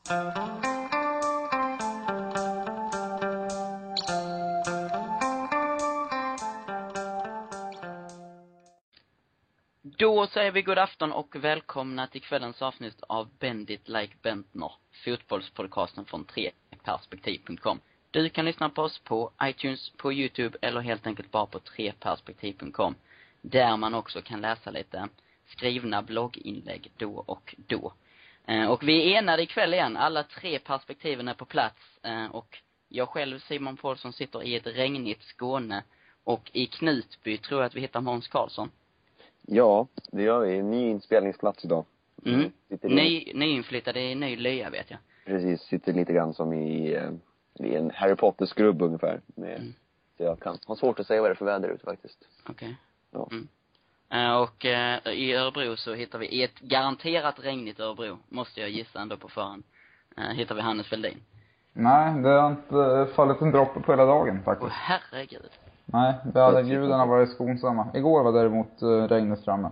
Då säger vi god afton och välkomna till kvällens avsnitt av Bend It Like Bentner, fotbollspodcasten från treperspektiv.com. Du kan lyssna på oss på iTunes, på YouTube eller helt enkelt bara på treperspektiv.com, där man också kan läsa lite skrivna blogginlägg då och då. Och vi är enade ikväll igen, alla tre perspektiven är på plats, och jag själv, Simon Paulsson, sitter i ett regnigt Skåne, och i Knutby tror jag att vi hittar Måns Karlsson. Ja, det gör vi. Ny inspelningsplats idag. Nyinflyttade i ny lya, vet jag. Precis, sitter lite grann som i en Harry Potter-skrubb ungefär. Så jag kan ha svårt att säga vad det är för väder ute faktiskt. Okej. Ja. Och i Örebro så hittar vi, i ett garanterat regnigt Örebro, måste jag gissa ändå på förhand, hittar vi Hannes Veldin. Nej, det har inte fallit en droppe på hela dagen faktiskt. Åh herregud. Nej, det hade gudarna varit skonsamma. Igår var däremot regnet framme.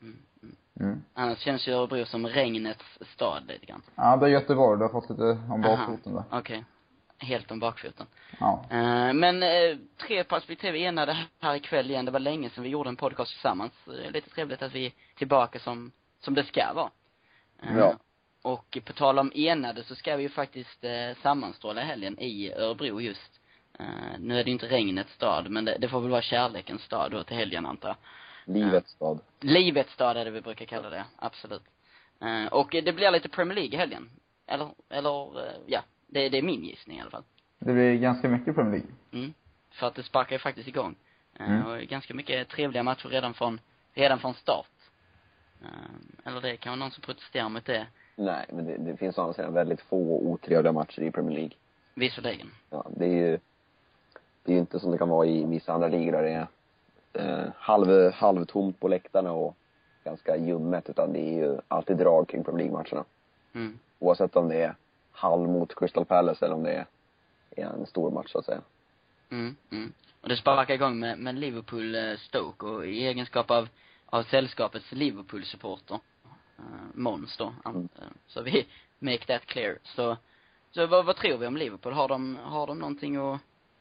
Annars känns ju Örebro som regnets stad lite grann. Ja, det är Göteborg, du har fått lite om bakfoten där. Okej. Helt om bakfoten. Ja. Men tre perspektiv enade här ikväll igen. Det var länge sedan vi gjorde en podcast tillsammans. Lite trevligt att vi är tillbaka som det ska vara. Ja. Och på tal om enade så ska vi ju faktiskt sammanstråla helgen i Örebro just. Nu är det inte regnets stad, men det får väl vara kärlekens stad då till helgen, antar jag. Livets stad. Livets stad är det vi brukar kalla det, absolut. Och det blir lite Premier League i helgen. Eller ja, det är min gissning i alla fall. Det blir ganska mycket Premier League. För att det sparkar ju faktiskt igång. Och ganska mycket trevliga matcher redan från start. Eller det kan vara någon som protesterar mot det. Nej, men det finns annars väldigt få otrevliga matcher i Premier League. Visserligen. Ja, det är ju inte som det kan vara i vissa andra ligor där det är halvtomt på läktarna och ganska ljummet, utan det är ju alltid drag kring Premier League-matcherna. Oavsett om det är halv mot Crystal Palace eller om det är en stor match så att säga. Och det sparkar igång med Liverpool-Stoke, och i egenskap av sällskapets Liverpool-supporter, Måns då, så vi make that clear. Så vad tror vi om Liverpool? Har de någonting att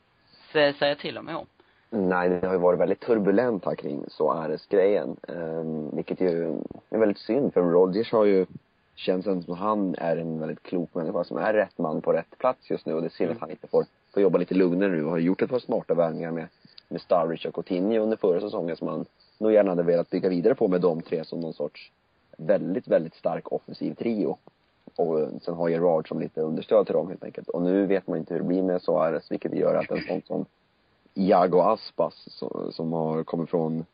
säga till om i år? Nej, det har ju varit väldigt turbulent här kring Suarez-grejen. Vilket ju är väldigt synd, för Rodgers har ju känns som han är en väldigt klok människa som är rätt man på rätt plats just nu, och det ser att han inte får jobba lite lugnare nu och har gjort ett par smarta värvningar med Sturridge och Coutinho under förra säsongen som man nog gärna hade velat bygga vidare på med de tre som någon sorts väldigt, väldigt stark offensiv trio. Och sen har Gerrard som lite understöd till dem helt enkelt. Och nu vet man inte hur det blir med Suarez, vilket gör att en sån som Iago Aspas som har kommit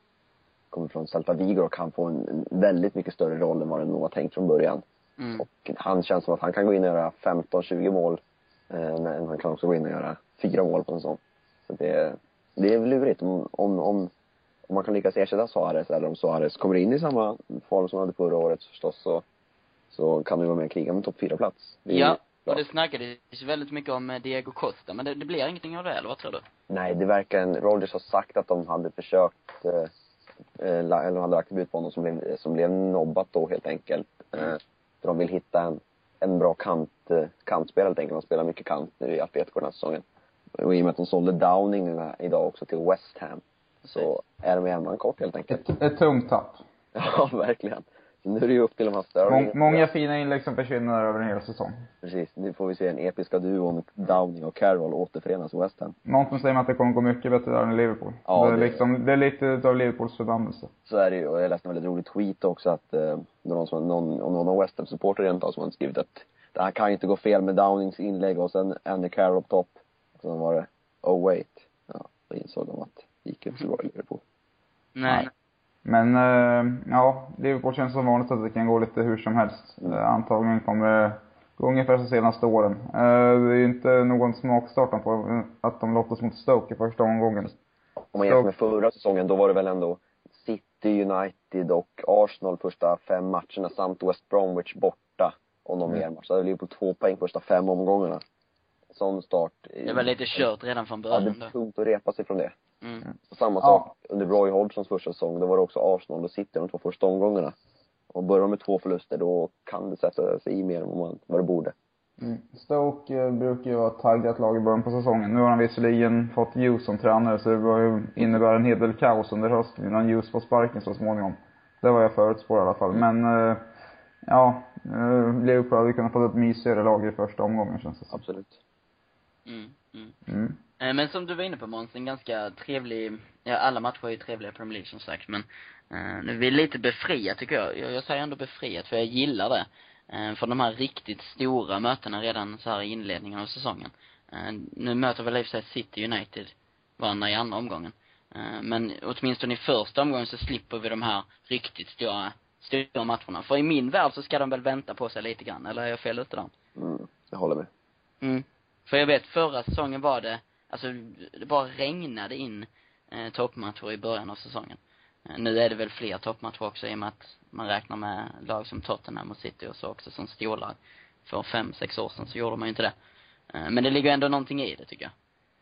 från Celta Vigo och kan få en väldigt mycket större roll än vad den nog var tänkt från början. Och han känns som att han kan gå in och göra 15-20 mål, men han kan också gå in och göra 4 mål på en sån. Så det är lurigt om man kan lyckas ersätta Suarez, eller om Suarez kommer in i samma form som han hade förra året förstås, så kan du vara med och kriga med topp 4-plats. Ja, och det snackades väldigt mycket om Diego Costa, men det blir ingenting av det, eller vad tror du? Nej, det verkar Rodgers har sagt att de hade försökt eller hade lagt ut på honom som blev nobbat då helt enkelt. För de vill hitta en bra kantspelare helt enkelt. De spelar mycket kant nu i Atletico den här säsongen. Och i och med att de sålde Downing idag också till West Ham, så är de en man kort helt enkelt. Ett tungt tapp. Ja, verkligen. Så nu är det ju upp till de här större. Många fina inlägg som försvinner över en hel säsong. Precis, nu får vi se en episka duon Downing och Carroll återförenas i West Ham. Någonting säger att det kommer gå mycket bättre där än Liverpool. Ja, det är lite av Liverpools förbannelse. Så är det ju, och jag läste en väldigt rolig tweet också att någon av West Ham-supporter rent som hade skrivit att det här kan inte gå fel med Downings inlägg och sen Andy Carroll på topp. Och sen var det, oh wait. Ja, då insåg de att det gick inte så bra i Liverpool. Nej. Men ja, Liverpool känns som vanligt att det kan gå lite hur som helst. Antagligen kommer gå ungefär de senaste åren. Det är ju inte någon smakstart på att de lottas mot Stoke i första omgången. Om man jämför med förra säsongen, då var det väl ändå City, United och Arsenal första 5 matcherna samt West Bromwich borta och någon mer match. Så det blev på 2 poäng första 5 omgångarna. Sån start. Det var lite kört redan från början. Ja, det är tungt att repa sig från det. Och samma sak under Roy Hodgsons första säsong. Då var det också Arsenal och City de 2 första omgångarna. Och börjar med 2 förluster, då kan det sätta sig i mer än vad det borde. Stoke brukar ju vara taggat lag i början på säsongen. Nu har han visserligen fått Hughes som tränare, så det var ju innebär en hel del kaos under hösten innan Hughes får sparken så småningom. Det var jag förutspår i alla fall. Men ja, Liverpool hade kunnat få ett mysigare lag i första omgången, känns det som. Absolut. Men som du var inne på, Måns, en ganska trevlig, ja, alla matcher är ju trevliga på Premier League som sagt, men nu är vi lite befriat tycker jag säger ändå befriat, för jag gillar det. För de här riktigt stora mötena redan så här i inledningen av säsongen. Nu möter väl i och för sig City United varandra i andra omgången. Men åtminstone i första omgången så slipper vi de här riktigt stora matcherna. För i min värld så ska de väl vänta på sig lite grann, eller är jag fel ute där? Jag håller med. För jag vet, förra säsongen var det, alltså det bara regnade in toppmatcher i början av säsongen. Nu är det väl fler toppmatcher också i och med att man räknar med lag som Tottenham och City och så också som storlag. För 5-6 år sedan så gjorde man ju inte det. Men det ligger ändå någonting i det tycker jag.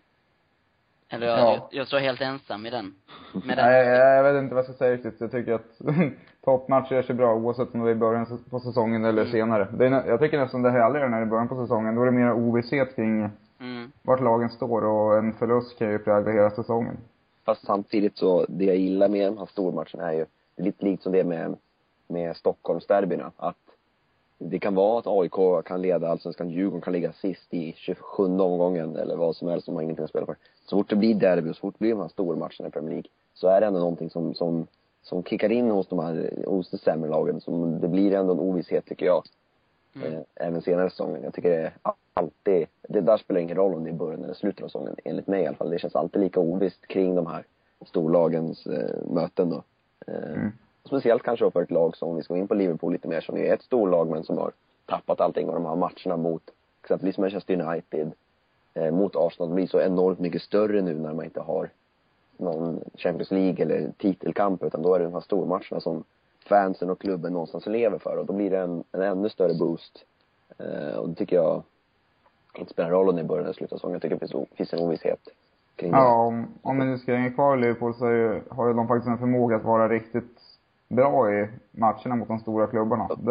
Eller jag står helt ensam i den. Nej, jag vet inte vad jag ska säga riktigt. Jag tycker att toppmatcher är så bra oavsett om det är i början på säsongen eller senare. Jag tycker nästan det härligare när det är i början på säsongen. Då är det mer ovisshet kring vart lagen står, och en förlust kan ju prägla hela säsongen. Fast samtidigt så, det jag gillar med de här stormatcherna är ju, det är lite likt som det med Stockholmsderbyna. Att det kan vara att AIK kan leda, Allsvenskan, Djurgården kan ligga sist i 27 omgången eller vad som helst som man ingenting att spela för. Så fort det blir derby och så fort det blir de här stormatcherna i Premier League, så är det ändå någonting som kickar in hos de sämre lagen. Som det blir ändå en ovisshet tycker jag. Även senare säsongen. Jag tycker det är alltid, det där spelar ingen roll om det är början eller slutet av säsongen, enligt mig i alla fall. Det känns alltid lika ovisst kring de här storlagens möten då. Speciellt kanske för ett lag som, vi ska gå in på Liverpool lite mer, som är ett storlag men som har tappat allting, och de här matcherna mot exempelvis Manchester United, mot Arsenal blir så enormt mycket större nu när man inte har någon Champions League eller titelkamp, utan då är det de här stormatcherna som fansen och klubben någonstans lever för, och då blir det en ännu större boost. Och det tycker jag inte spelar roll om det är början eller slutet av säsongen. Jag tycker det finns en ovisshet kring det. Ja, om vi nu ska hänga kvar i Liverpool så har ju de faktiskt en förmåga att vara riktigt bra i matcherna mot de stora klubbarna. Det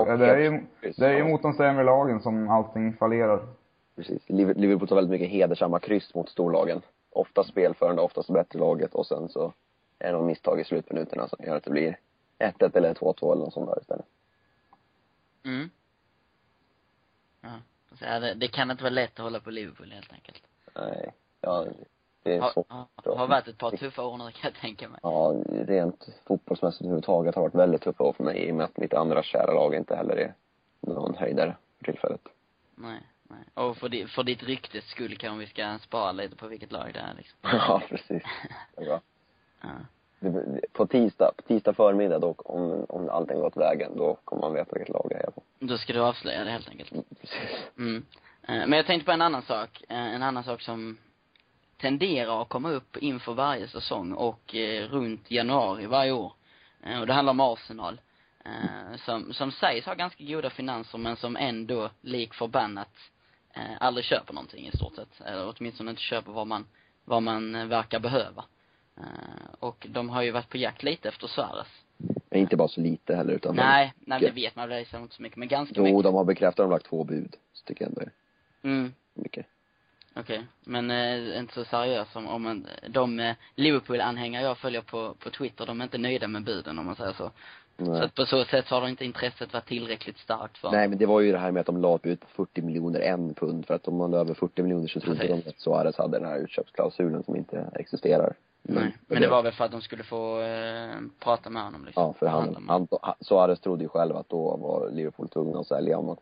är ju mot de sämre lagen som allting fallerar. Precis. Liverpool tar väldigt mycket hedersamma kryss mot storlagen. Ofta spelförande, oftast bättre laget, och sen så är det någon misstag i slutminuterna som gör att det blir 1-1 eller 2-2 eller något sånt där istället. Ja, det kan inte vara lätt att hålla på Liverpool helt enkelt. Nej, ja, det är svårt. Har varit ett par tuffa år nu, kan jag tänka mig. Ja, rent fotbollsmässigt överhuvudtaget har varit väldigt tuffa år för mig, i och med att mitt andra kära lag inte heller är någon höjdare för tillfället. Nej. Och för ditt ryktes skull kan vi ska spara lite på vilket lag det är liksom. Ja, precis. Det är bra. På tisdag förmiddag då, om allting gått vägen, då kommer man veta vilket lag det är på. Då ska du avslöja det helt enkelt. Men jag tänkte på en annan sak som tenderar att komma upp inför varje säsong och runt januari varje år. Och det handlar om Arsenal. Som sägs ha ganska goda finanser, men som ändå lik förbannat aldrig köper någonting i stort sett. Eller åtminstone inte köper vad man verkar behöva. Och de har ju varit på jakt lite efter Suarez. Men inte bara så lite heller, utan nej, det vet man väl inte så mycket, men ganska mycket. Jo, de har bekräftat, de har lagt 2 bud, så tycker jag ändå är mycket. Okej. Men inte så seriöst om man, de Liverpool-anhängare jag följer på Twitter, de är inte nöjda med buden, om man säger så. Nej. Så att på så sätt så har de inte intresset varit tillräckligt starkt för. Nej, men det var ju det här med att de la ut på 40 miljoner en pund, för att om man la över 40 miljoner så trodde de att Suarez hade den här utköpsklausulen som inte existerar. Nej, men det var väl för att de skulle få prata med honom liksom. Ja, för Suarez trodde ju själv att då var Liverpool tvungna att sälja, om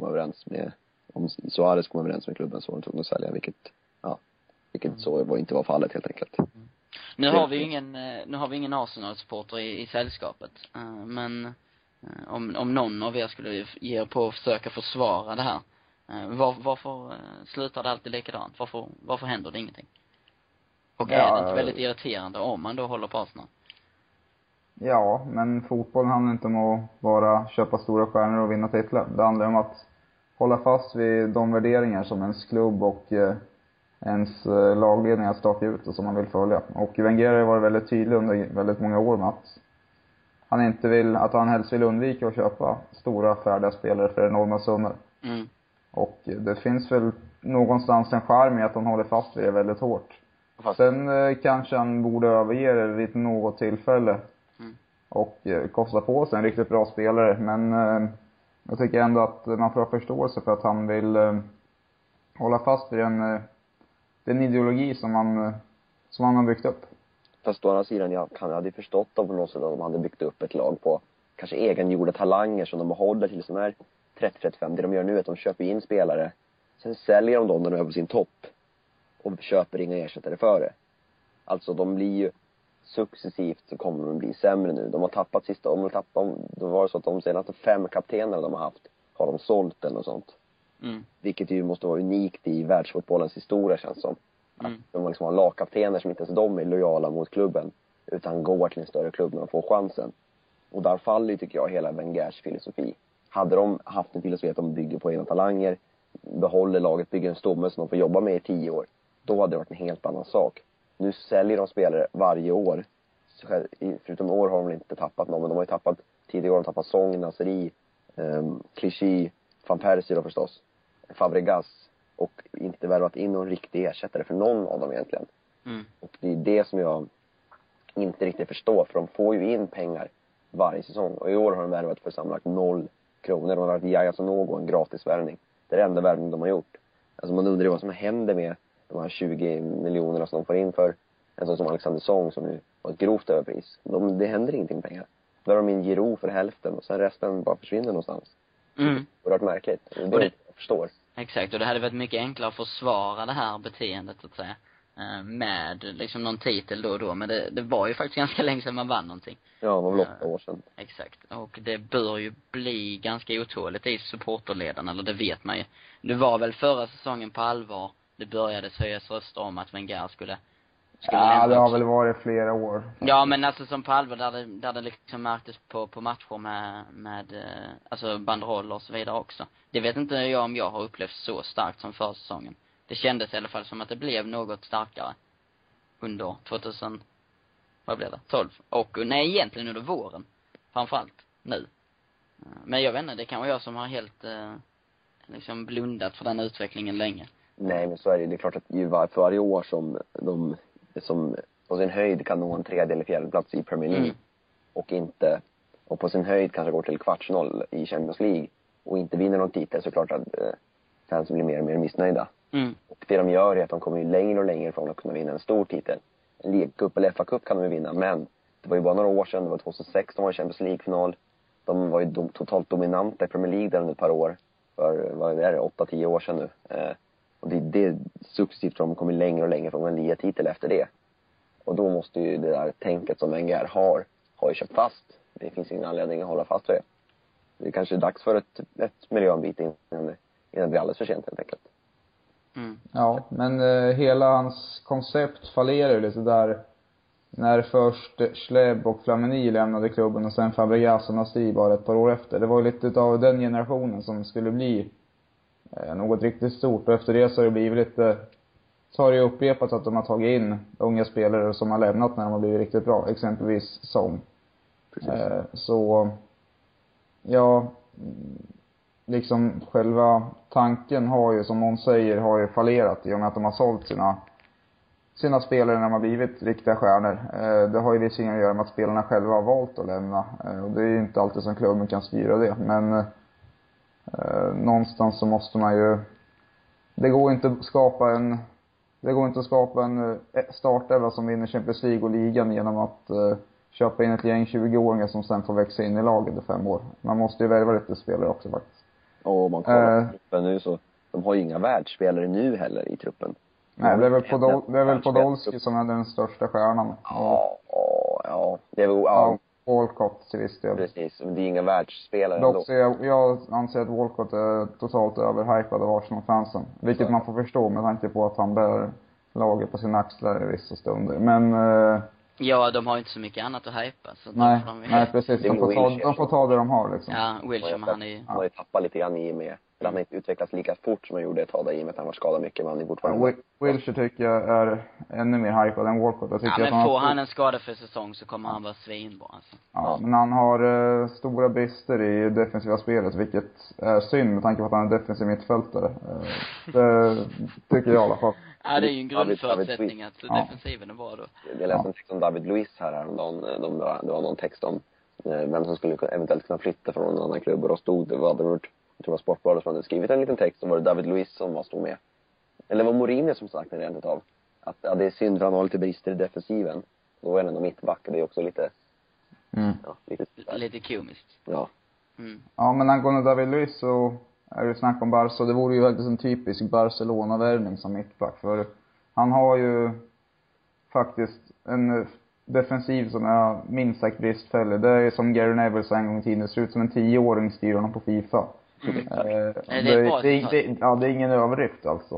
Suarez kom överens med klubben så var de tvungna att sälja, vilket så var inte var fallet helt enkelt. Nu har vi ingen Arsenal-supporter i sällskapet. Men om någon av er skulle ge er på att försöka försvara det här, varför slutar det alltid likadant? Varför händer det ingenting? Och är det inte väldigt irriterande om man då håller på Arsenal? Ja, men fotboll handlar inte om att bara köpa stora stjärnor och vinna titlar. Det handlar om att hålla fast vid de värderingar som ens klubb och ens lagledning har stakat ut och som man vill följa. Och Wenger har varit väldigt tydlig under väldigt många år med att han helst vill undvika att köpa stora färdiga spelare för enorma summor. Och det finns väl någonstans en charm i att han håller fast vid det väldigt hårt. Fast, Sen kanske han borde överge det vid något tillfälle. Och kosta på sig en riktigt bra spelare. Men jag tycker ändå att man får ha förståelse för att han vill hålla fast vid den ideologi som han har byggt upp. fast å andra sidan, jag hade förstått av något sätt att de hade byggt upp ett lag på kanske egengjorda talanger som de håller till som är 30-35. Det de gör nu är att de köper in spelare. Sen säljer de dem när de är på sin topp. Och köper inga ersättare för det. Alltså de blir ju successivt så kommer de bli sämre nu. De har tappat det var så att de senaste 5 kaptener de har haft har de sålt eller något sånt. Vilket ju måste vara unikt i världsfotbollens historia, känns som. Att de liksom har lagkaptener som inte ens de är lojala mot klubben utan går till en större klubb när de får chansen. Och där faller ju, tycker jag, hela Wengers filosofi. Hade de haft en filosofi att de bygger på egna talanger, behåller laget, bygger en stomme som de får jobba med i 10 år, då hade det varit en helt annan sak. Nu säljer de spelare varje år. Förutom år har de inte tappat någon, men de har ju tappat tidigare år. De har tappat Song, Nasri, Clichy, Van Persie då förstås, Fabregas, och inte värvat in någon riktig ersättare för någon av dem egentligen. Och det är det som jag inte riktigt förstår, för de får ju in pengar varje säsong. Och i år har de värvat för sammanlagt 0 kronor. De har varit Yaya Sanogo, en gratis värvning. Det är det enda värvning de har gjort. Alltså man undrar vad som händer med de här 20 miljonerna som de får in för en sån som Alexander Song, som ju var ett grovt överpris. Det händer ingenting med pengar. Då har de in Giroud för hälften och sen resten bara försvinner någonstans. Det är oerhört märkligt. Det är det jag förstår. Exakt, och det hade varit mycket enklare att försvara det här beteendet, så att säga, med liksom någon titel då och då. Men det var ju faktiskt ganska länge sedan man vann någonting. Ja, det var väl 8 år sedan. Exakt, och det bör ju bli ganska otåligt i supporterleden, eller det vet man ju. Det var väl förra säsongen på allvar det började höjas röster om att Wenger skulle ja, det har väl varit flera år. Ja, men alltså som på allvar där det liksom märktes på matcher med alltså banderoller och så vidare också. Det vet inte jag om jag har upplevt så starkt som förra säsongen. Det kändes i alla fall som att det blev något starkare under 2000, vad blev det? 12. Och nej, egentligen under våren. Framförallt nu. Men jag vet inte, det kan vara jag som har helt liksom blundat för den utvecklingen länge. Nej, men så är det. Det är klart att ju för varje år som de som på sin höjd kan nå en 3:e eller 4:e plats i Premier League och på sin höjd kanske går till kvartsfinal i Champions League och inte vinner någon titel, så klart att fansen blir mer och mer missnöjda. Och det de gör är att de kommer ju längre och längre från att kunna vinna en stor titel. En League-cup eller FA-cup kan de vinna, men det var ju bara några år sedan, det var 2006 de var i Champions League-final. De var ju totalt dominanta i Premier League där under ett par år. För, vad är det, 8-10 år sedan nu. Och det successivt de kommer längre och längre från en liga-titel efter det. Och då måste ju det där tänket som Wenger har ju köpt fast. Det finns ingen anledning att hålla fast vid det. Det är kanske dags för ett miljöombyte innan det blir alldeles för sent, helt enkelt. Ja, men hela hans koncept fallerar ju lite där. När först Schleb och Flamini lämnade klubben och sen Fabregas och Nasri bara ett par år efter. Det var ju lite av den generationen som skulle bli något riktigt stort. Och efter det så har det blivit lite, så har det ju upprepats att de har tagit in unga spelare som har lämnat när de har blivit riktigt bra. Exempelvis Song. Så ja, liksom själva tanken har ju, som någon säger, har ju fallerat i och med att de har sålt sina spelare när de har blivit riktiga stjärnor. Det har ju visserligen att göra med att spelarna själva har valt att lämna. Och det är ju inte alltid som klubben kan styra det. Men någonstans så måste man ju, det går inte att skapa en startelva som vinner Champions League och ligan genom att köpa in ett gäng 20-åringar som sen får växa in i laget i 5 år. Man måste ju välja lite spelare också faktiskt. Och man kollar truppen nu, så de har ju inga världsspelare nu heller i truppen. Nej, det är väl Podolski som är den största stjärnan. Ja. Det är väl, Walcott till viss del. Precis, men det är inga världsspelare dock ändå. Jag anser att Walcott är totalt överhypad av Arsenal-fansen. Vilket man får förstå med tanke på att han bär laget på sina axlar i vissa stunder. Men ja, de har inte så mycket annat att hypa. Så nej, precis. De får ta det de har liksom. Ja, Wilsham, han är ju... Han har ju tappat lite grann i med För han har inte utvecklats lika fort som han gjorde ett tag där, i och med att han var skadad mycket, men han är fortfarande... Wilshere tycker jag är ännu mer hypad än Walcott. Jag tycker men att får han en skada för säsong så kommer han vara svinbra alltså. Ja, men han har stora brister i defensiva spelet, vilket är synd med tanke på att han är defensiv mittfältare. Det tycker jag i alla fall. Ja, det är ju en grundförutsättning att defensiven är bra då. Jag läste en text om David Luiz häromdagen. Det var någon text om vem som skulle eventuellt kunna flytta från en annan klubb, och då stod det, vad hade gjort, jag tror det var Sportbladet som hade skrivit en liten text, så var det David Luiz som stod med. Eller var Mourinho som sagt rent utav att det är synd för han har lite brister i defensiven. Då är han ändå mittback, det är också lite lite komiskt. Ja. Ja, men angående David Luiz så är det snack om Barca. Det vore ju faktiskt en typisk Barcelona-värvning som mittback, för han har ju faktiskt en defensiv som är minst sagt bristfällig. Det är som Gary Neville sa en gång i tiden, det ser ut som en 10-åring styr honom på FIFA. Det är ingen överdrift alltså.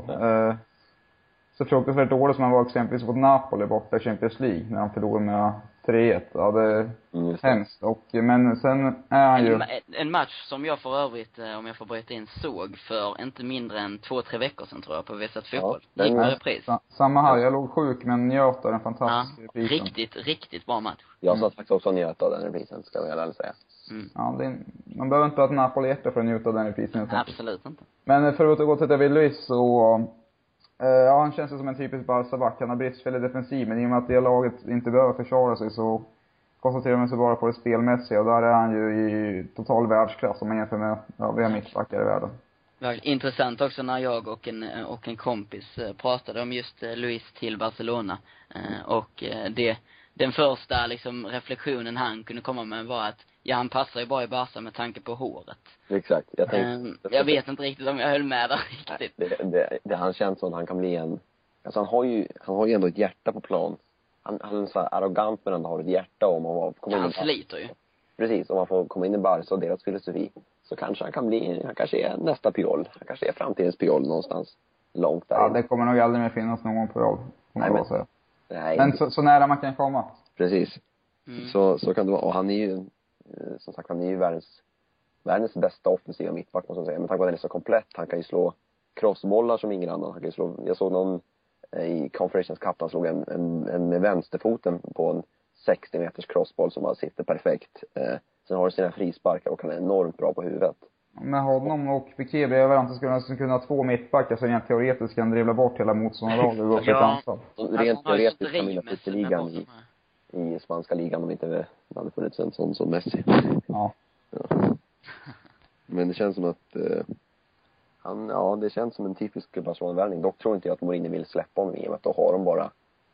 Så fruktansvärt dåligt som han var exempelvis mot Napoli borta i Champions League när han förlorade med 3-1. Ja, det är hemskt. Men sen är han ju... En match som jag för övrigt, om jag får bryta in, såg för inte mindre än 2-3 veckor sedan tror jag, på Vesat Fotboll. Ja, gick med repris. Samma här, jag låg sjuk men njöt av den fantastiska reprisen. Riktigt bra match. Jag satt faktiskt också njöt av den reprisen, ska jag väl säga. Ja, man behöver inte ha ett Napoli-hjärta för att njuta av den reprisen. Absolut inte. Men för att gå till David Luiz så... Ja, han känns som en typisk Barca-back. Han har bristfällig defensiv, men i och med att det laget inte behöver försvara sig så koncentrerar man sig bara på det spelmässiga, och där är han ju i total världsklass om man jämför med övriga mittbackar i världen. Intressant också när jag och en kompis pratade om just Luis till Barcelona, och den första liksom reflektionen han kunde komma med var att han passar ju bara i Barca med tanke på håret. Exakt. Jag vet inte riktigt om jag höll med där riktigt. Det han känns som att han kan bli en... Alltså han har ju ändå ett hjärta på plan. Han är så här arrogant, men ändå har ett hjärta. Om man kommer in han sliter ju. Precis, om man får komma in i Barca och deras filosofi, så kanske han kan bli, han kanske är nästa Puyol. Han kanske är framtidens Puyol någonstans långt där. Ja, det kommer nog aldrig mer finnas någon Puyol. Men så nära man kan komma. Precis. Så kan det vara. Och han är ju, som sagt, han är ju världens bästa offensiva mittback, måste jag säga. Men tack vare att han är så komplett. Han kan ju slå crossbollar som ingen annan. Han kan ju slå, jag såg någon i Conference Cup, han slog en med vänsterfoten på en 60 meters crossboll som bara sitter perfekt. Sen har du sina frisparkar och han är enormt bra på huvudet. Med honom och Piqué bredvid varandra så skulle kunna ha 2 mittbackar så rent teoretiskt kan dribbla bort hela motståndarlaget och gå för ett anfall. Rent teoretiskt kan vinna skytteligan i spanska ligan om inte det hade funnits en sån som Messi. Ja. Men det känns som att det känns som en typisk Barcelona-värvning. Dock tror inte jag att Mourinho vill släppa honom, i och med att då har de bara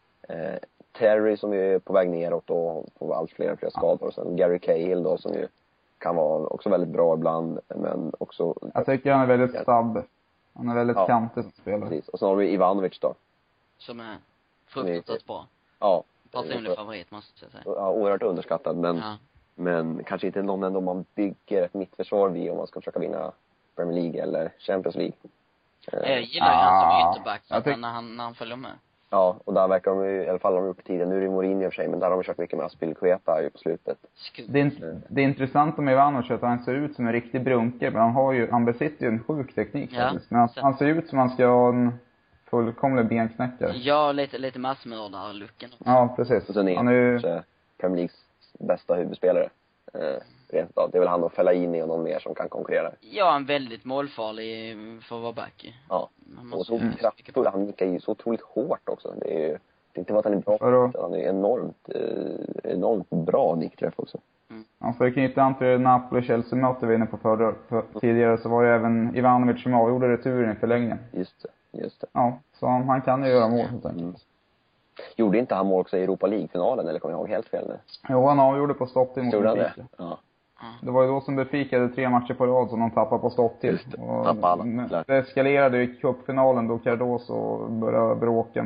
Terry som är på väg neråt och får allt fler skador. Och sen Gary Cahill då, som ju kan vara också väldigt bra ibland, men också... Jag tycker han är väldigt stabb. Han är väldigt kantig som spelare. Precis. Och sen har vi Ivanovic då. Som är fruktansvärt bra. Ja. Personlig favorit, måste jag säga. Ja, oerhört underskattad, men kanske inte någon ändå man bygger ett mittförsvar vid om man ska försöka vinna Premier League eller Champions League. Jag gillar ju han som ytterback när han följer med. Ja, och där verkar de ju, i alla fall har de gjort tidigare. Nu är det Mourinho i och för sig, men där har de kört mycket med Aspilicueta ju på slutet. Det är intressant med Ivanovic att han ser ut som en riktig brunker, men han besitter ju en sjuk teknik faktiskt. Men han ser ut som han ska ha en fullkomlig benknäckare. Ja, lite massmördar-looken. Ja, precis. Och sen är han Premier Leagues bästa huvudspelare. Rent av. Det är väl han och Fellaini och någon mer som kan konkurrera. Ja, han är väldigt målfarlig för att vara back. Ja, och så kraftfull. Han nickar ju så otroligt hårt också. Det är inte bara att han är bra, han är enormt bra nickträff också. Ja, för att knyta an till Napoli-Chelsea-mötet vi inne på tidigare, så var det även Ivanovic som avgjorde returen i förlängningen. Just det. Ja, så han kan ju göra mål helt enkelt. Gjorde inte han mål också i Europa League-finalen, eller kommer jag ihåg helt fel nu? Jo, han avgjorde på stopptid mot Benfica. Ja. Det var ju då som Benfica hade 3 matcher på rad som de tappade på stopptid. Det eskalerade i cupfinalen då Cardoso började bråka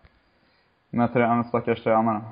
med stackars tränaren.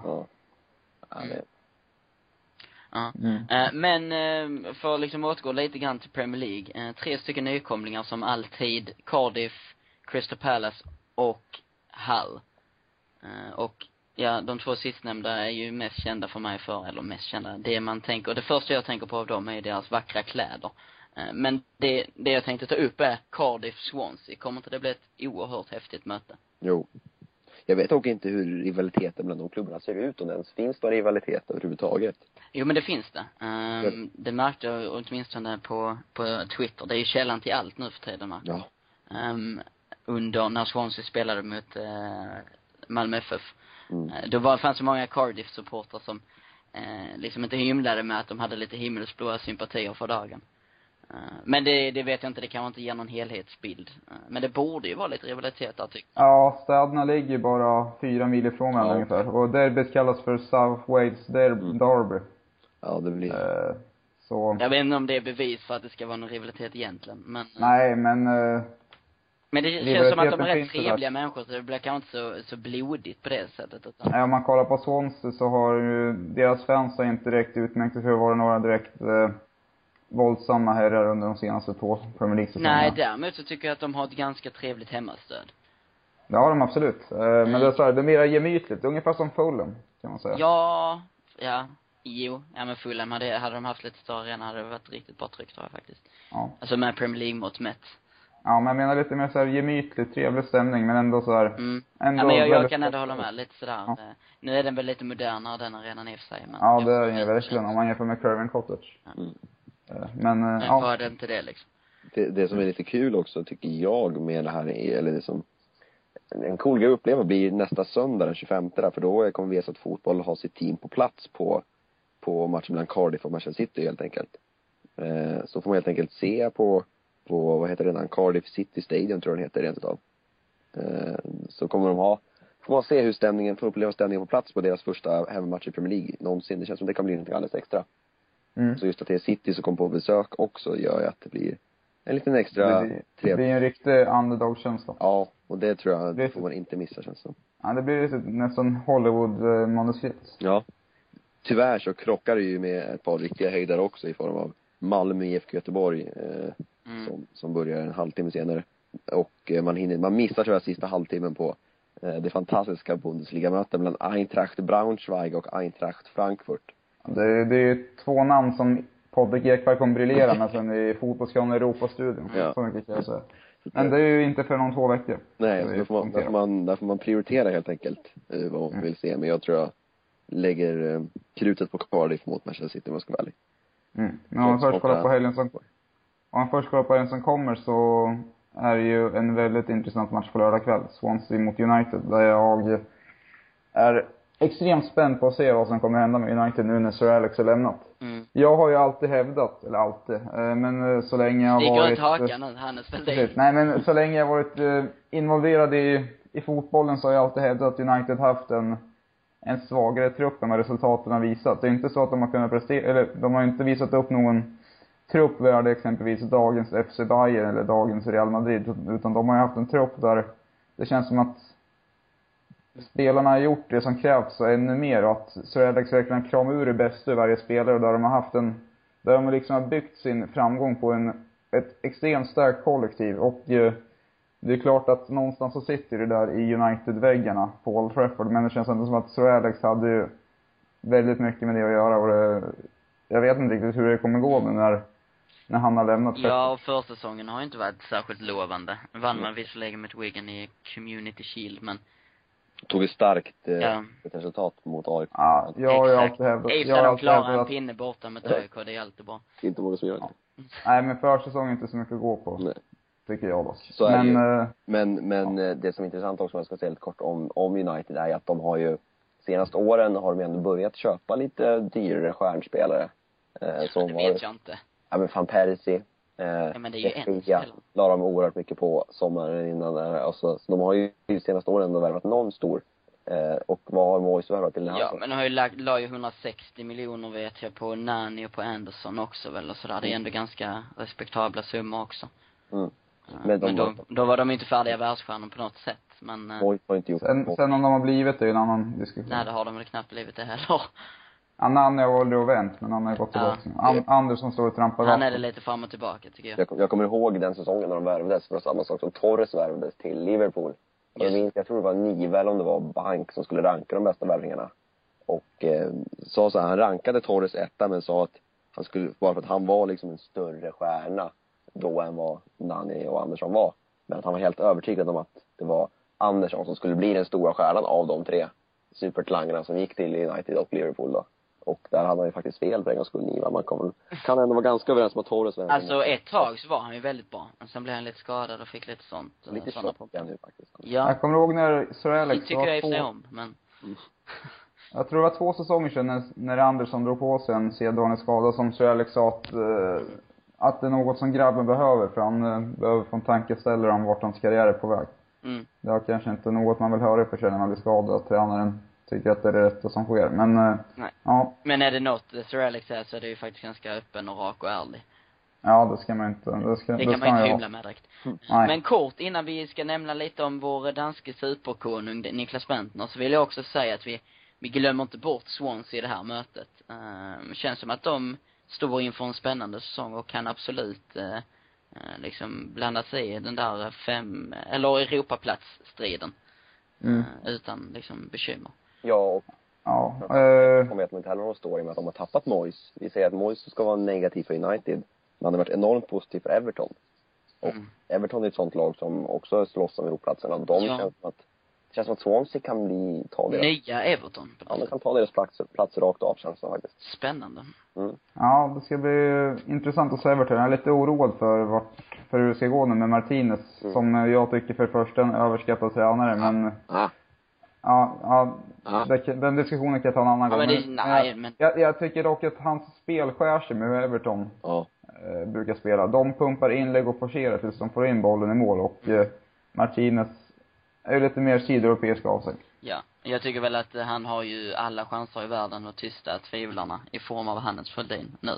Men för att liksom återgå lite grann till Premier League. 3 stycken nykomlingar som alltid: Cardiff, Crystal Palace och Hull. Och ja, de 2 sistnämnda är ju mest kända för mig det första jag tänker på av dem är deras vackra kläder. Men det jag tänkte ta upp är Cardiff-Swansea. Kommer inte det bli ett oerhört häftigt möte? Jo. Jag vet också inte hur rivaliteten bland de klubbarna ser ut, om det ens finns någon rivalitet överhuvudtaget. Jo, men det finns det. Det märkte jag åtminstone på Twitter. Det är ju källan till allt nu för tiden. Ja. Under när Swansea spelade mot Malmö FF. Då fanns så många Cardiff-supportrar som liksom inte hymlade med att de hade lite himmelsblåa sympatier för dagen. Men det vet jag inte, det kan inte ge någon helhetsbild. Men det borde ju vara lite rivalitet där, tycker jag. Ja, städerna ligger ju bara 4 mil ifrån varandra ungefär. Och derbyt kallas för South Wales Derby. Ja, det blir... Så... Jag vet inte om det är bevis för att det ska vara någon rivalitet egentligen, men... Nej, men det känns som att de är rätt trevliga människor, så det blir kanske inte så blodigt på det sättet. Utan... Nej, om man kollar på Swansea så har ju deras fans har inte direkt utmärkt sig för att vara några direkt våldsamma herrar under de senaste 2 Premier League-säsongerna. Nej, däremot så tycker jag att de har ett ganska trevligt hemmastöd. Det har de absolut. Men det är så här, det är mer gemytligt. Ungefär som Fulham, kan man säga. Ja, men Fulham hade de haft lite större arena hade det varit riktigt bra tryck, tror jag faktiskt. Ja. Alltså med Premier League-mått mätt. Ja, men jag menar lite mer så här gemytligt, trevlig stämning, men ändå så här. Ändå men jag kan ändå hålla med lite sådär. Ja. Nu är den väl lite modernare, den arenan i och för sig. Men ja, det är ju verkligen, om man jämför med Craven Cottage. Men ja. Var det inte det liksom? Det som är lite kul också, tycker jag, med det här är, eller det som en cool grej att uppleva blir nästa söndag den 25 där, för då kommer vi att fotboll ha sitt team på plats på matchen mellan Cardiff och Manchester City helt enkelt. Så får man helt enkelt se på vad heter det där, Cardiff City Stadium tror jag den heter rent utav. Så kommer får man se hur får uppleva stämningen på plats på deras första hemmamatch i Premier League någonsin. Det känns som det kan bli något alldeles extra. Så just att det är City som kommer på besök också gör ju att det blir en liten extra trevlig. Det blir en riktig underdog-känsla. Ja, och det tror jag det får man inte missa, känns som. Ja, det blir nästan Hollywood-manuskript. Ja. Tyvärr så krockar det ju med ett par riktiga höjdare också i form av Malmö IFK Göteborg som börjar en halvtimme senare. Och man missar tror jag sista halvtimmen på det fantastiska Bundesliga-mötet mellan Eintracht Braunschweig och Eintracht Frankfurt. Det är 2 namn som Patrik Ekberg kommer briljera med sen i fotbollskan Europa-studion. Ja. Så mycket kan jag säga. Men det är ju inte för någon 2 veckor. Nej, så där får man prioritera helt enkelt vad man vill se. Men jag tror jag lägger krutet på Cardiff mot Manchester City, om jag ska vara ärlig. Men om man först kollar på helgen som kommer så är det ju en väldigt intressant match på lördag kväll. Swansea mot United, där jag är extremt spänd på att se vad som kommer hända med United nu när Sir Alex har lämnat. Jag har ju alltid hävdat, men så länge jag har varit... hakan nu, han är spelad. Nej, men så länge jag har varit involverad i fotbollen så har jag alltid hävdat att United haft en svagare trupp än vad resultaten har visat. Det är inte så att de har kunnat prestera, eller de har inte visat upp någon trupp värde exempelvis dagens FC Bayern eller dagens Real Madrid, utan de har ju haft en trupp där det känns som att spelarna har gjort det som krävs och ännu mer, och att Sir Alex verkligen kramar ur det bästa ur varje spelare, och där de har haft där de liksom har byggt sin framgång på ett extremt starkt kollektiv. Och det är klart att någonstans så sitter det där i United-väggarna på Old Trafford, men det känns ändå som att Sir Alex hade ju väldigt mycket med det att göra, och jag vet inte riktigt hur det kommer gå nu när han har lämnat. Ja, och försäsongen har ju inte varit särskilt lovande. Vann man visserligen med Wigan i Community Shield, men tog ett starkt ett resultat mot AIK. Ja, jag har alltid hävdat. De klarar en pinne borta med AIK, det är alltid bra. Inte många som gör det. Nej, men försäsongen är inte så mycket att gå på. Nej. Tycker jag då. Så är men det som är intressant också, om jag ska säga lite kort om United, är att de har ju senaste åren har de ändå börjat köpa lite dyrare stjärnspelare. Det vet jag inte. Ja, men Van Persie. Men det är ju en spelare. La de oerhört mycket på sommaren innan där. Alltså, så de har ju senaste åren ändå värvat någon stor. Och vad har Moyes värvat till den här? Ja, men de har ju la ju 160 miljoner vet jag på Nani och på Anderson också väl, och sådär. Det är ändå ganska respektabla summor också. Men då var de inte färdiga världsstjärnor på något sätt. Men Moyes har inte gjort sen om de har blivit det är en annan diskussion. Nej, det har de väl knappt blivit det heller. Nani har aldrig vänt, men han har gått tillbaka. Andersson står och trampar. Han är det lite fram och tillbaka, tycker jag. Jag kommer ihåg den säsongen när de värvades, för samma sak som Torres värvades till Liverpool. Och jag tror det var Nive eller om det var Bank som skulle ranka de bästa värvningarna. Och sa så här, han rankade Torres etta, men sa att han skulle, bara för att han var liksom en större stjärna då än vad Nani och Andersson var. Men att han var helt övertygad om att det var Andersson som skulle bli den stora stjärnan av de 3 supertalangerna som gick till United och Liverpool då. Och där hade han ju faktiskt fel på en gång skulle Niva. Man kan ändå vara ganska överens med Torres. Alltså ett tag så var han ju väldigt bra. Men sen blev han lite skadad och fick lite sånt. Lite tjock nu faktiskt. Ja. Jag kommer ihåg när Sir Alex det tycker jag i sig om, men... Jag tror det var 2 säsonger sedan när Andersson drog på sig en sedvanlig skada som Sir Alex sa att det är något som grabben behöver. För han behöver få en tankeställare om vart hans karriär är på väg. Det är kanske inte något man vill höra för sig när man blir skadad. Att tränaren tycker att det är det rätta som sker. Men, nej. Ja. Men är det något Sir Alex är så är det ju faktiskt ganska öppen och rak och ärlig. Ja, det ska man inte. Det kan man inte hymla med direkt. Men kort, innan vi ska nämna lite om vår danske superkonung Niklas Bentner, så vill jag också säga att vi glömmer inte bort Swansea i det här mötet. Känns som att de står inför en spännande säsong och kan absolut liksom blanda sig i den där Europaplatsstriden. Utan liksom bekymmer. Ja, och jag vet inte heller vad det står i med att de har tappat Moyes. Vi säger att Moyes ska vara negativ för United, men han har varit enormt positiv för Everton. Och Everton är ett sånt lag som också slåss om Europaplatserna. Och de känns som att Swansea kan ta deras... Nya Everton. Ja, de kan ta deras platser rakt av, känns det faktiskt. Spännande. Ja, det ska bli intressant att se Everton. Jag är lite oroad för hur det ska gå nu med Martinez. Som jag tycker för första en överskattad tränare, men... Den diskussionen kan jag ta en annan gång. Jag tycker dock att hans spel skär sig med Everton brukar spela. De pumpar inlägg och forcerar tills de får in bollen i mål. Och Martinez är ju lite mer sydeuropeisk av sig. Ja, jag tycker väl att han har ju alla chanser i världen att tysta tvivlarna i form av Hannes Sköldin nu.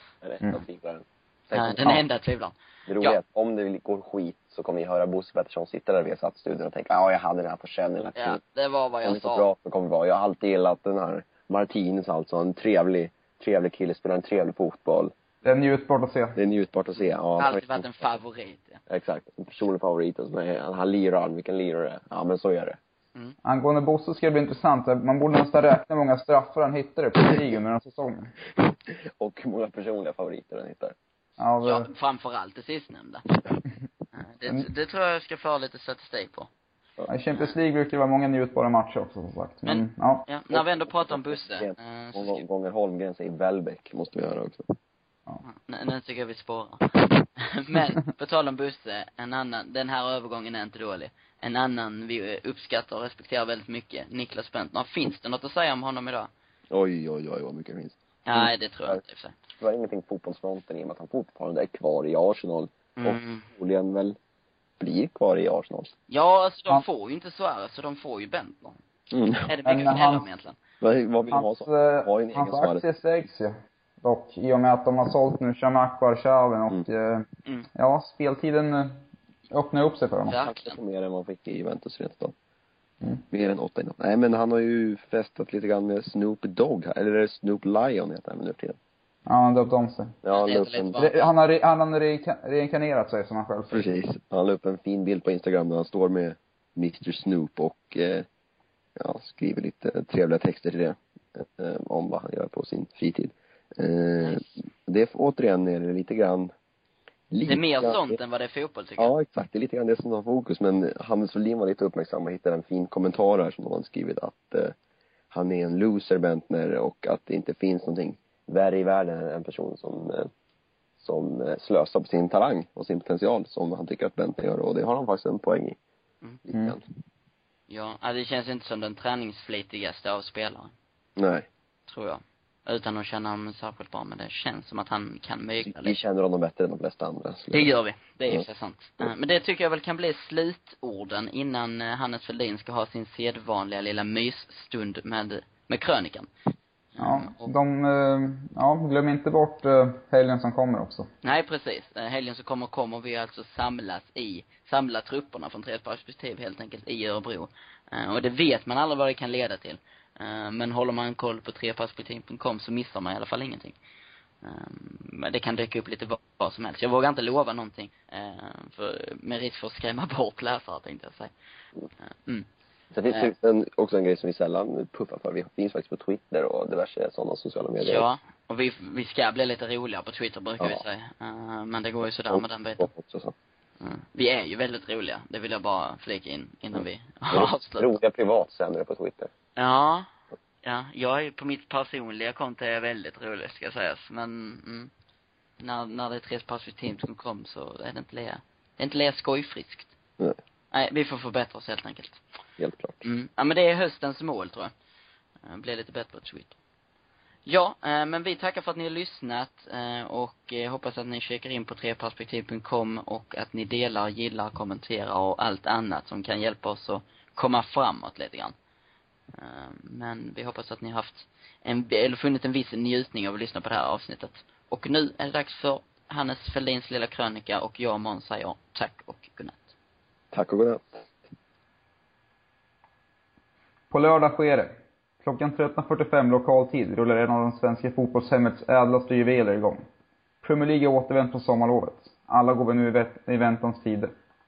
Den enda tvivlaren. Det roliga är att om det går skit så kommer vi höra Bosse Pettersson sitta där vid satt-studion och tänka jag hade den här på känn hela tiden. Ja, det var vad jag sa. Bra, så kommer det vara. Jag har alltid gillat den här Martinez, alltså en trevlig kille, spelar en trevlig fotboll. Det är njutbart att se. Det är njutbart att se, ja. Alltid varit en favorit, ja. Exakt, en personlig favorit. Han lirar, vilken lirare. Ja, men så är det. Angående Bosse ska det bli intressant. Man borde nästan räkna många straffar han hittade på krigen under den säsongen. Och många personliga favoriter han hittar. Ja, framförallt det sistnämnda. Det tror jag ska få lite statistik på. I Champions League brukar det vara många njutbara matcher också, som sagt. Men när vi ändå pratar om Bosse. Gånger Holmgren säger Welbeck måste vi göra också. Nu tycker jag vi spårar. Men på tal om Bosse, den här övergången är inte dålig. En annan vi uppskattar och respekterar väldigt mycket, Niklas Bentner. Finns det något att säga om honom idag? Oj, vad mycket finns. Nej, det tror jag inte i och för sig. Det var ingenting på fotbollsfronten i och med att han fortfarande är kvar i Arsenal. Och förmodligen väl blir kvar i Arsenal. Ja, alltså de får ju inte Suarez, så de får ju Bentner. Är det mycket gnäll om egentligen? Vad vill de ha så? Hans aktier stärks ju. Dock, i och med att de har sålt nu Shamak och Arshavin och speltiden öppnar upp sig för honom. Verkligen. Mer än man fick i Juventus rätt då. Mer än 8 innan. Nej, men han har ju festat lite grann med Snoop Dogg här. Eller är det Snoop Lion heter han nu tiden? Ja, han döpt om sig. Ja, han har reinkarnerat sig som han själv säger. Precis. Han la upp en fin bild på Instagram där han står med Mr. Snoop och skriver lite trevliga texter till det. Om vad han gör på sin fritid. Det är återigen är det lite grann det är mer sånt än vad det är fotboll tycker jag. Ja, exakt. Det är lite grann det som har fokus. Men Hannes Wåhlin var lite uppmärksam och hittade en fin kommentar här som de har skrivit att han är en loser, Bentner, och att det inte finns någonting värre i världen än en person som slösar på sin talang och sin potential som han tycker att Bentner gör. Och det har han faktiskt en poäng i. Ja, det känns inte som den träningsflitigaste av spelare. Nej. Tror jag. Utan att känna honom särskilt bra, men det känns som att han kan mögla lite. Vi känner honom bättre än de flesta andra. Det gör vi, det är ju så sant. Men det tycker jag väl kan bli slutorden innan Hannes Wåhlin ska ha sin sedvanliga lilla mysstund med krönikan. Glöm inte bort helgen som kommer också. Nej, precis. Helgen som kommer vi alltså samla trupperna från trädperspektiv helt enkelt i Örebro. Och det vet man aldrig vad det kan leda till. Men håller man koll på treperspektiv.com så missar man i alla fall ingenting. Men det kan dyka upp lite vad som helst. Jag vågar inte lova någonting med risk för att skrämma bort läsare, tänkte jag säga. Så det finns också en grej som vi sällan puffar för. Vi finns faktiskt på Twitter och diverse sådana sociala medier. Ja, Och vi ska bli lite roliga på Twitter brukar vi säga. Men det går ju sådär med den biten. Vi är ju väldigt roliga. Det vill jag bara flika in innan vi avslutar. Roliga privat sändare på Twitter. Ja. Ja, jag är på mitt personliga konto är väldigt rolig ska sägas. Men när det är tresperspektiv.com så är det inte lea skojfriskt. Nej, vi får förbättra oss helt enkelt. Helt klart. Ja, men det är höstens mål tror jag. Blir lite bättre på Twitter. Ja, men vi tackar för att ni har lyssnat och hoppas att ni checkar in på treperspektiv.com och att ni delar, gillar, kommenterar och allt annat som kan hjälpa oss att komma framåt lite grann. Men vi hoppas att ni har haft eller funnit en viss njutning av att lyssna på det här avsnittet. Och nu är det dags för Hannes Fälldins lilla krönika och jag och Måns säger tack och godnatt. Tack och godnatt. På lördag sker det. Klockan 13.45 lokal tid rullar en av de svenska fotbollshemmets ädlaste juveler igång. Premier League är återvänt på sommarlovet. Alla går vi nu i väntans tider.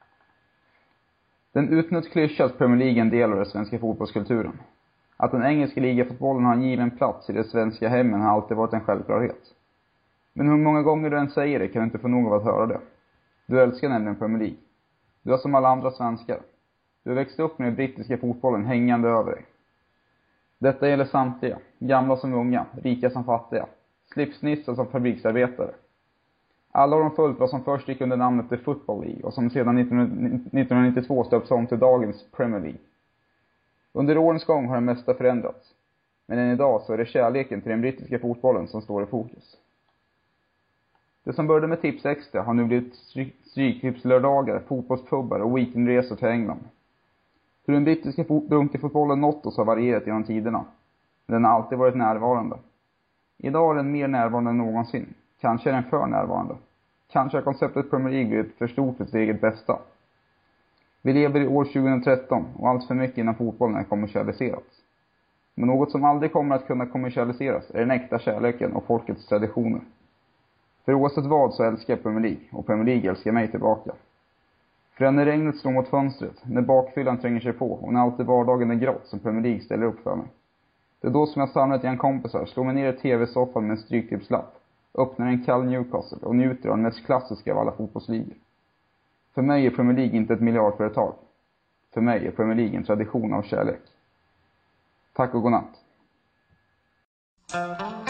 Den utnött klyscha att Premier League är en del av den svenska fotbollskulturen. Att den engelska ligafotbollen har en given plats i de svenska hemmen har alltid varit en självklarhet. Men hur många gånger du än säger det kan du inte få nog av att höra det. Du älskar nämligen Premier League. Du är som alla andra svenskar. Du växte upp med den brittiska fotbollen hängande över dig. Detta gäller samtliga, gamla som unga, rika som fattiga, slipsnissar som fabriksarbetare. Alla har de följt vad som först gick under namnet The Football League och som sedan 1992 stöps om till dagens Premier League. Under årens gång har det mesta förändrats. Men än idag så är det kärleken till den brittiska fotbollen som står i fokus. Det som började med tips extra har nu blivit stryktipslördagar, fotbollspubbar och weekendresor till England. Hur den brittiska dunkerfotbollen nått oss har varierat genom tiderna. Men den har alltid varit närvarande. Idag är den mer närvarande än någonsin. Kanske är den för närvarande. Kanske är konceptet Premier League blivit för stort för sitt eget bästa. Vi lever i år 2013 och allt för mycket inom fotbollen är kommersialiserat. Men något som aldrig kommer att kunna kommersialiseras är den äkta kärleken och folkets traditioner. För oavsett vad så älskar jag Premier League och Premier League älskar mig tillbaka. För när regnet slår mot fönstret, när bakfyllan tränger sig på och när alltid vardagen är grått som Premier League ställer upp för mig. Det är då som jag samlat igen kompisar, slår mig ner i tv-soffan med en stryktipslapp, öppnar en kall Newcastle och njuter av den mest klassiska av alla fotbollsligor. För mig är Premier League inte ett miljardföretag. För mig är Premier League en tradition av kärlek. Tack och godnatt.